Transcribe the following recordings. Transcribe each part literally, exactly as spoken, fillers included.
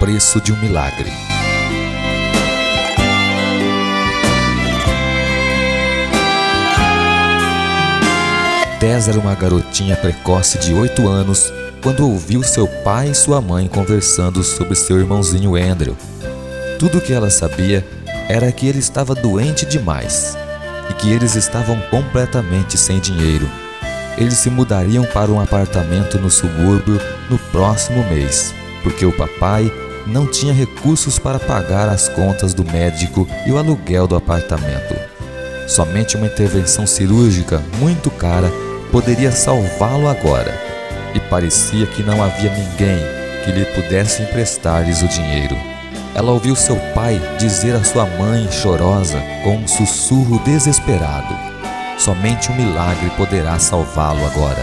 preço de um milagre. Tess era uma garotinha precoce de oito anos quando ouviu seu pai e sua mãe conversando sobre seu irmãozinho Andrew. Tudo o que ela sabia era que ele estava doente demais e que eles estavam completamente sem dinheiro. Eles se mudariam para um apartamento no subúrbio no próximo mês, porque o papai não tinha recursos para pagar as contas do médico e o aluguel do apartamento. Somente uma intervenção cirúrgica muito cara poderia salvá-lo agora, e parecia que não havia ninguém que lhe pudesse emprestar-lhes o dinheiro. Ela ouviu seu pai dizer à sua mãe, chorosa, com um sussurro desesperado: somente um milagre poderá salvá-lo agora.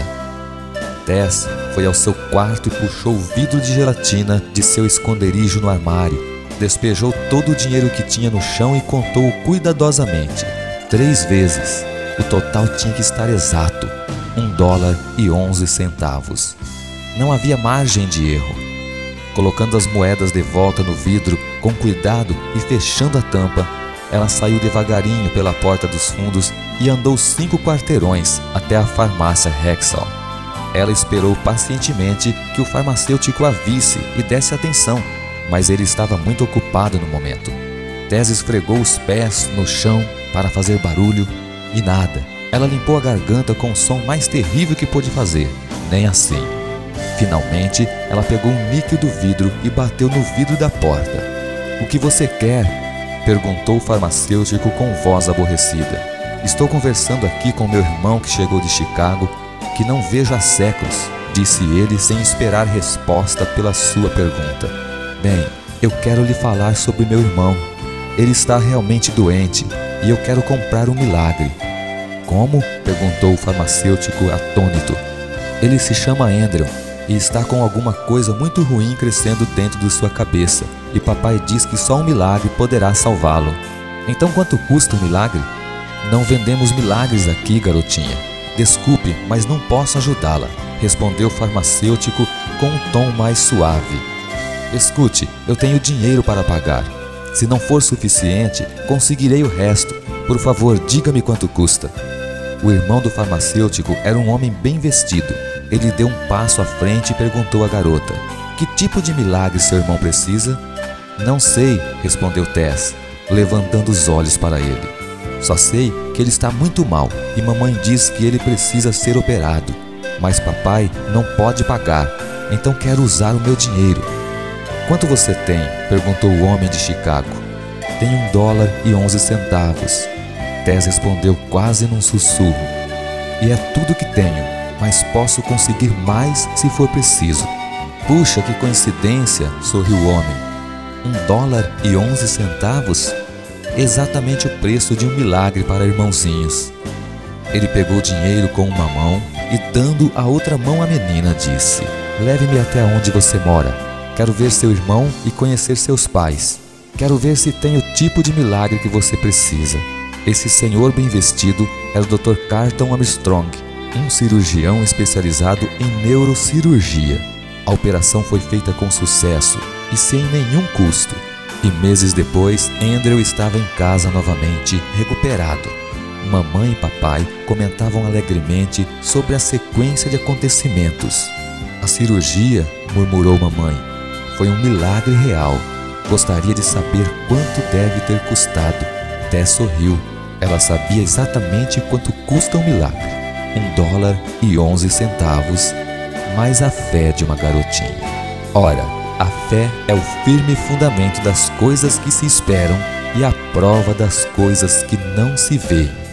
Tess foi ao seu quarto e puxou o vidro de gelatina de seu esconderijo no armário. Despejou todo o dinheiro que tinha no chão e contou-o cuidadosamente. Três vezes. O total tinha que estar exato. Um dólar e onze centavos. Não havia margem de erro. Colocando as moedas de volta no vidro com cuidado e fechando a tampa, ela saiu devagarinho pela porta dos fundos e andou cinco quarteirões até a farmácia Rexall. Ela esperou pacientemente que o farmacêutico a visse e desse atenção, mas ele estava muito ocupado no momento. Tess esfregou os pés no chão para fazer barulho e nada. Ela limpou a garganta com o som mais terrível que pôde fazer. Nem assim. Finalmente, ela pegou um níquel do vidro e bateu no vidro da porta. "O que você quer?" perguntou o farmacêutico com voz aborrecida. "Estou conversando aqui com meu irmão que chegou de Chicago, que não vejo há séculos", disse ele sem esperar resposta pela sua pergunta. "Bem, eu quero lhe falar sobre meu irmão. Ele está realmente doente e eu quero comprar um milagre." "Como?" perguntou o farmacêutico atônito. "Ele se chama Andrew e está com alguma coisa muito ruim crescendo dentro de sua cabeça, e papai diz que só um milagre poderá salvá-lo." "Então quanto custa um milagre?" "Não vendemos milagres aqui, garotinha. Desculpe, mas não posso ajudá-la", respondeu o farmacêutico com um tom mais suave. "Escute, eu tenho dinheiro para pagar. Se não for suficiente, conseguirei o resto. Por favor, diga-me quanto custa." O irmão do farmacêutico era um homem bem vestido. Ele deu um passo à frente e perguntou à garota: "Que tipo de milagre seu irmão precisa?" "Não sei", respondeu Tess, levantando os olhos para ele. "Só sei que ele está muito mal e mamãe diz que ele precisa ser operado. Mas papai não pode pagar, então quero usar o meu dinheiro." "Quanto você tem?" perguntou o homem de Chicago. "Tenho um dólar e onze centavos. Tess respondeu quase num sussurro. "E é tudo que tenho, mas posso conseguir mais se for preciso." "Puxa, que coincidência", sorriu o homem. "Um dólar e onze centavos? Exatamente o preço de um milagre para irmãozinhos." Ele pegou o dinheiro com uma mão e, dando a outra mão à menina, disse: "Leve-me até onde você mora. Quero ver seu irmão e conhecer seus pais. Quero ver se tem o tipo de milagre que você precisa." Esse senhor bem vestido era o doutor Carlton Armstrong, um cirurgião especializado em neurocirurgia. A operação foi feita com sucesso e sem nenhum custo. E meses depois, Andrew estava em casa novamente, recuperado. Mamãe e papai comentavam alegremente sobre a sequência de acontecimentos. "A cirurgia", murmurou mamãe, "foi um milagre real. Gostaria de saber quanto deve ter custado." Tess sorriu. Ela sabia exatamente quanto custa um milagre. Um dólar e onze centavos, mais a fé de uma garotinha. Ora, a fé é o firme fundamento das coisas que se esperam e a prova das coisas que não se veem.